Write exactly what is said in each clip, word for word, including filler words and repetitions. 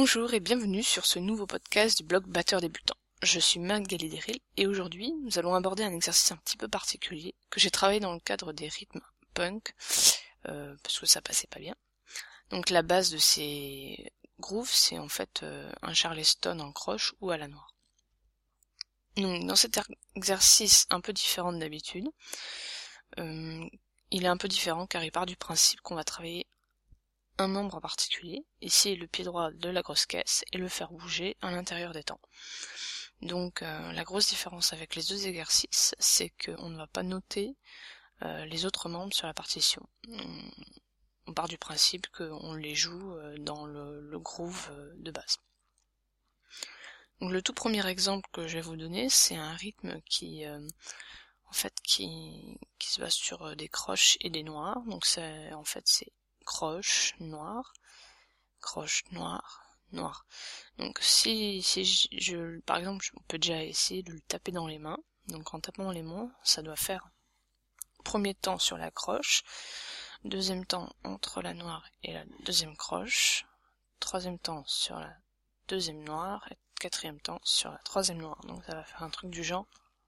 Bonjour et bienvenue sur ce nouveau podcast du blog Batteur débutant. Je suis Magali Deril et aujourd'hui nous allons aborder un exercice un petit peu particulier que j'ai travaillé dans le cadre des rythmes punk euh, parce que ça passait pas bien. Donc la base de ces grooves c'est en fait euh, un charleston en croche ou à la noire. Donc dans cet exercice un peu différent de d'habitude, euh, il est un peu différent car il part du principe qu'on va travailler un membre en particulier, ici le pied droit de la grosse caisse, et le faire bouger à l'intérieur des temps. Donc euh, la grosse différence avec les deux exercices, c'est qu'on ne va pas noter euh, les autres membres sur la partition. On, on part du principe qu'on les joue euh, dans le, le groove euh, de base. Donc le tout premier exemple que je vais vous donner, c'est un rythme qui euh, en fait qui, qui se base sur euh, des croches et des noirs. Donc c'est en fait c'est croche, noir, croche, noir, noir. Donc si, si je, je, par exemple, on peut déjà essayer de le taper dans les mains. Donc en tapant dans les mains, ça doit faire premier temps sur la croche, deuxième temps entre la noire et la deuxième croche, troisième temps sur la deuxième noire, et quatrième temps sur la troisième noire. Donc ça va faire un truc du genre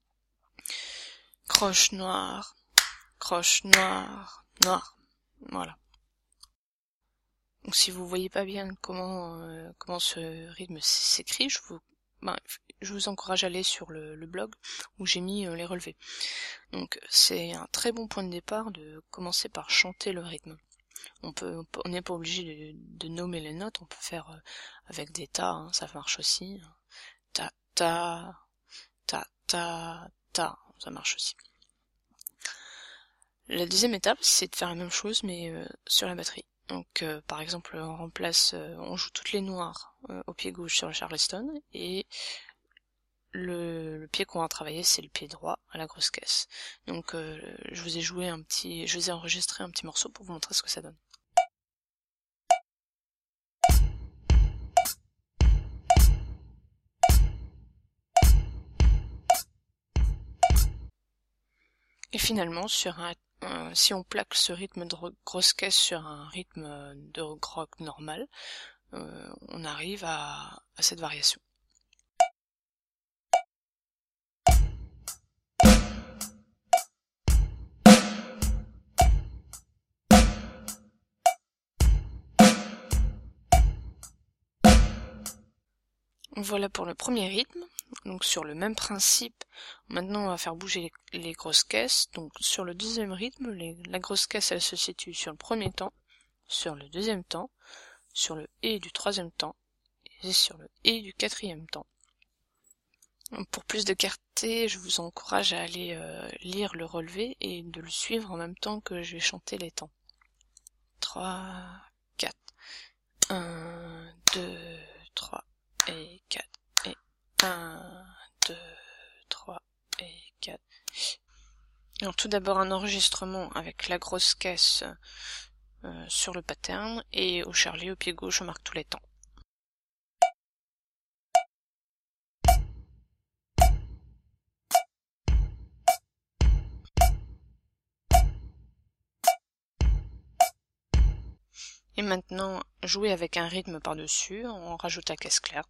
croche noire, croche noire, noire. Voilà. Donc si vous voyez pas bien comment euh, comment ce rythme s'écrit, je vous ben, je vous encourage à aller sur le, le blog où j'ai mis euh, les relevés. Donc c'est un très bon point de départ de commencer par chanter le rythme. On peut on n'est pas obligé de, de nommer les notes, on peut faire euh, avec des tas, hein, ça marche aussi. Ta ta ta ta ta, ça marche aussi. La deuxième étape, c'est de faire la même chose mais euh, sur la batterie. Donc euh, par exemple on remplace, euh, on joue toutes les noires euh, au pied gauche sur le charleston et le, le pied qu'on va travailler c'est le pied droit à la grosse caisse. Donc euh, je vous ai joué un petit, je vous ai enregistré un petit morceau pour vous montrer ce que ça donne. Et finalement sur un Euh, si on plaque ce rythme de grosse caisse sur un rythme de rock normal, euh, on arrive à, à cette variation. Voilà pour le premier rythme. Donc sur le même principe, maintenant on va faire bouger les, les grosses caisses. Donc sur le deuxième rythme, les, la grosse caisse elle se situe sur le premier temps, sur le deuxième temps, sur le et du troisième temps, et sur le et du quatrième temps. Pour plus de clarté, je vous encourage à aller euh, lire le relevé et de le suivre en même temps que je vais chanter les temps. trois, quatre, un, deux, trois et quatre. Et un, deux, trois et quatre. Alors tout d'abord un enregistrement avec la grosse caisse euh, sur le pattern et au charlet au pied gauche on marque tous les temps. Et maintenant jouer avec un rythme par-dessus, on rajoute la caisse claire.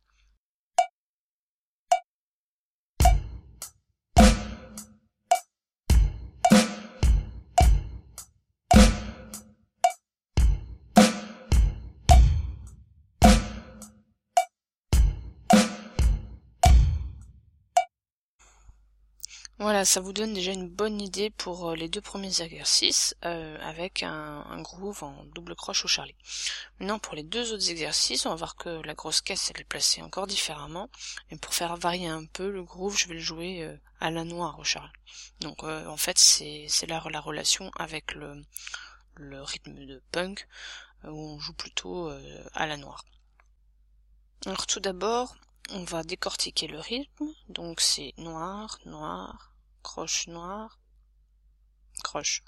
Voilà, ça vous donne déjà une bonne idée pour les deux premiers exercices euh, avec un, un groove en double croche au charlet. Maintenant pour les deux autres exercices, on va voir que la grosse caisse elle est placée encore différemment. Et pour faire varier un peu le groove, je vais le jouer euh, à la noire au charlet. Donc euh, en fait c'est c'est la, la relation avec le, le rythme de punk euh, où on joue plutôt euh, à la noire. Alors tout d'abord, on va décortiquer le rythme. Donc c'est noir, noir, croche noire, croche.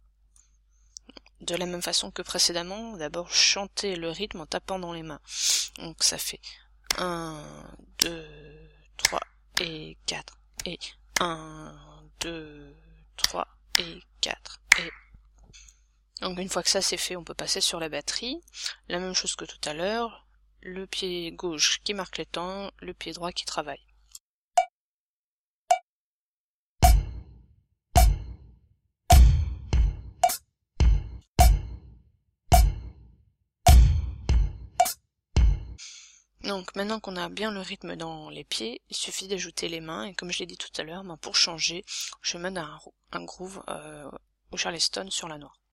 De la même façon que précédemment, d'abord chanter le rythme en tapant dans les mains. Donc ça fait un, deux, trois et quatre et un, deux, trois et quatre et... Donc une fois que ça c'est fait, on peut passer sur la batterie. La même chose que tout à l'heure, le pied gauche qui marque les temps, le pied droit qui travaille. Donc maintenant qu'on a bien le rythme dans les pieds, il suffit d'ajouter les mains, et comme je l'ai dit tout à l'heure, ben pour changer, je mets un, un groove euh, au Charleston sur la noire.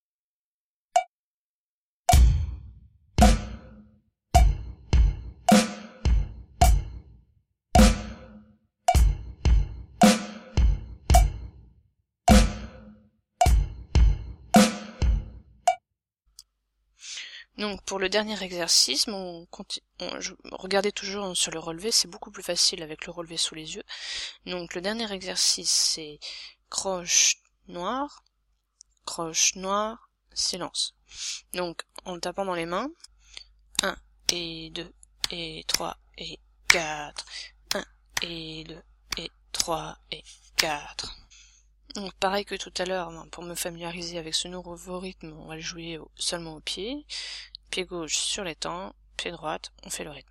Donc pour le dernier exercice, on continue, on, je, regardez toujours sur le relevé, c'est beaucoup plus facile avec le relevé sous les yeux. Donc le dernier exercice c'est croche noire, croche noire, silence. Donc en tapant dans les mains, un et deux et trois et quatre, un et deux et trois et quatre. Donc pareil que tout à l'heure, pour me familiariser avec ce nouveau rythme, on va le jouer seulement au pied. Pied gauche sur les temps, pied droite, on fait le rythme.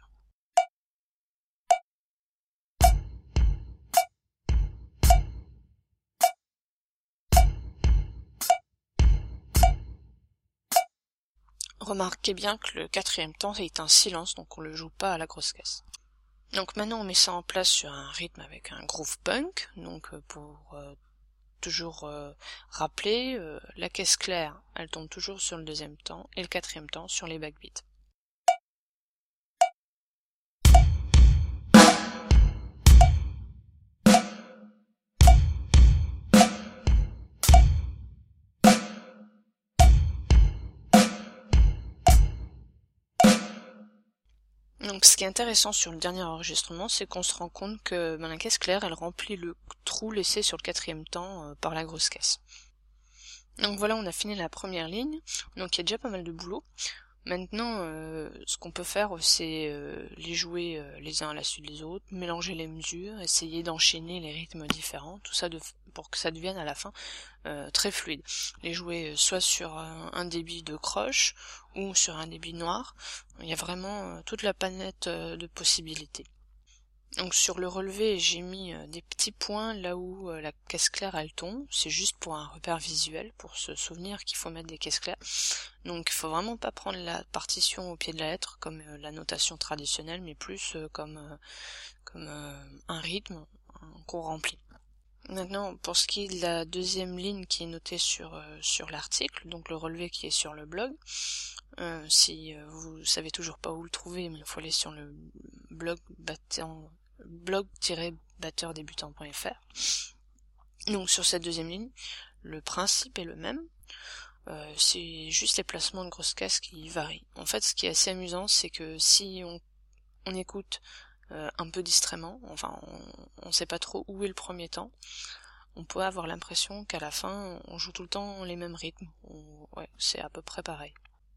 Remarquez bien que le quatrième temps est un silence, donc on le joue pas à la grosse caisse. Donc maintenant on met ça en place sur un rythme avec un groove punk, donc pour euh, toujours euh, rappeler, euh, la caisse claire, elle tombe toujours sur le deuxième temps, et le quatrième temps sur les backbeats. Donc ce qui est intéressant sur le dernier enregistrement, c'est qu'on se rend compte que ben, la caisse claire, elle remplit le trou laissé sur le quatrième temps euh, par la grosse caisse. Donc voilà, on a fini la première ligne, donc il y a déjà pas mal de boulot. Maintenant, euh, ce qu'on peut faire, c'est euh, les jouer euh, les uns à la suite des autres, mélanger les mesures, essayer d'enchaîner les rythmes différents, tout ça de, pour que ça devienne à la fin euh, très fluide. Les jouer soit sur un, un débit de croche ou sur un débit noir. Il y a vraiment euh, toute la palette euh, de possibilités. Donc sur le relevé, j'ai mis euh, des petits points là où euh, la caisse claire elle tombe. C'est juste pour un repère visuel, pour se souvenir qu'il faut mettre des caisses claires. Donc il faut vraiment pas prendre la partition au pied de la lettre comme euh, la notation traditionnelle, mais plus euh, comme euh, comme euh, un rythme qu'on remplit. Maintenant, pour ce qui est de la deuxième ligne qui est notée sur euh, sur l'article, donc le relevé qui est sur le blog, euh, si euh, vous savez toujours pas où le trouver, mais il faut aller sur le blog battant blog-batteur débutant point f r. Donc sur cette deuxième ligne, le principe est le même, euh, c'est juste les placements de grosses caisses qui varient. En fait, ce qui est assez amusant, c'est que si on, on écoute euh, un peu distraitement, enfin on, on sait pas trop où est le premier temps, on peut avoir l'impression qu'à la fin, on joue tout le temps les mêmes rythmes. On, ouais, c'est à peu près pareil.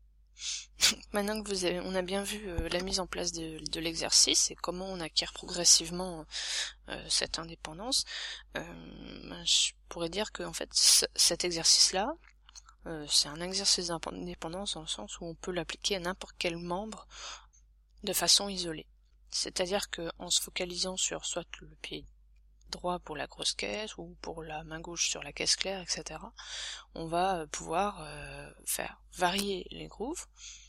Maintenant que vous avez, on a bien vu euh, la mise en place de, de l'exercice et comment on acquiert progressivement euh, cette indépendance, euh, ben, je pourrais dire que en fait c- cet exercice-là, euh, c'est un exercice d'indépendance dans le sens où on peut l'appliquer à n'importe quel membre de façon isolée. C'est-à-dire que en se focalisant sur soit le pied droit pour la grosse caisse ou pour la main gauche sur la caisse claire, et cetera, on va pouvoir euh, faire varier les grooves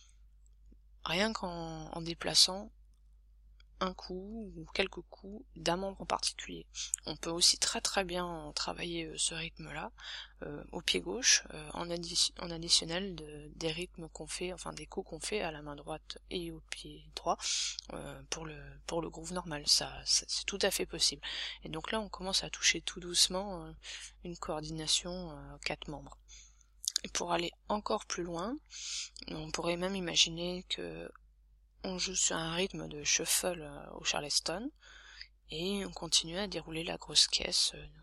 rien qu'en en déplaçant un coup ou quelques coups d'un membre en particulier. On peut aussi très très bien travailler euh, ce rythme-là euh, au pied gauche euh, en, addi en additionnel de, des rythmes qu'on fait, enfin des coups qu'on fait à la main droite et au pied droit euh, pour le pour le groove normal. Ça, ça c'est tout à fait possible. Et donc là on commence à toucher tout doucement euh, une coordination euh, quatre membres. Et pour aller encore plus loin, on pourrait même imaginer que on joue sur un rythme de shuffle au Charleston et on continue à dérouler la grosse caisse euh,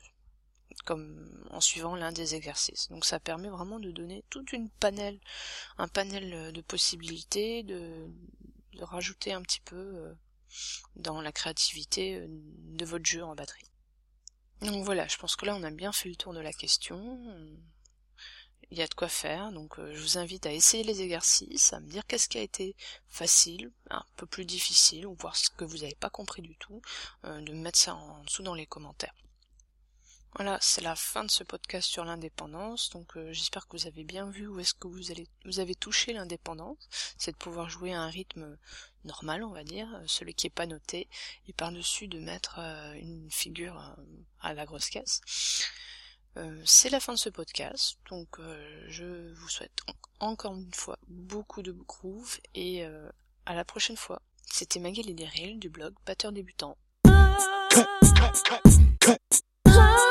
comme en suivant l'un des exercices. Donc ça permet vraiment de donner toute une panel, un panel de possibilités, de, de rajouter un petit peu euh, dans la créativité euh, de votre jeu en batterie. Donc voilà, je pense que là on a bien fait le tour de la question. il y a de quoi faire, donc euh, je vous invite à essayer les exercices, à me dire qu'est-ce qui a été facile, un peu plus difficile, ou voir ce que vous n'avez pas compris du tout, euh, de me mettre ça en dessous dans les commentaires. Voilà, c'est la fin de ce podcast sur l'indépendance, donc euh, j'espère que vous avez bien vu où est-ce que vous allez vous avez touché l'indépendance, c'est de pouvoir jouer à un rythme normal, on va dire, celui qui est pas noté, et par-dessus de mettre euh, une figure euh, à la grosse caisse. Euh, c'est la fin de ce podcast, donc euh, je vous souhaite en- encore une fois beaucoup de groove, et euh, à la prochaine fois. C'était Magali Deril du blog Batteur Débutant.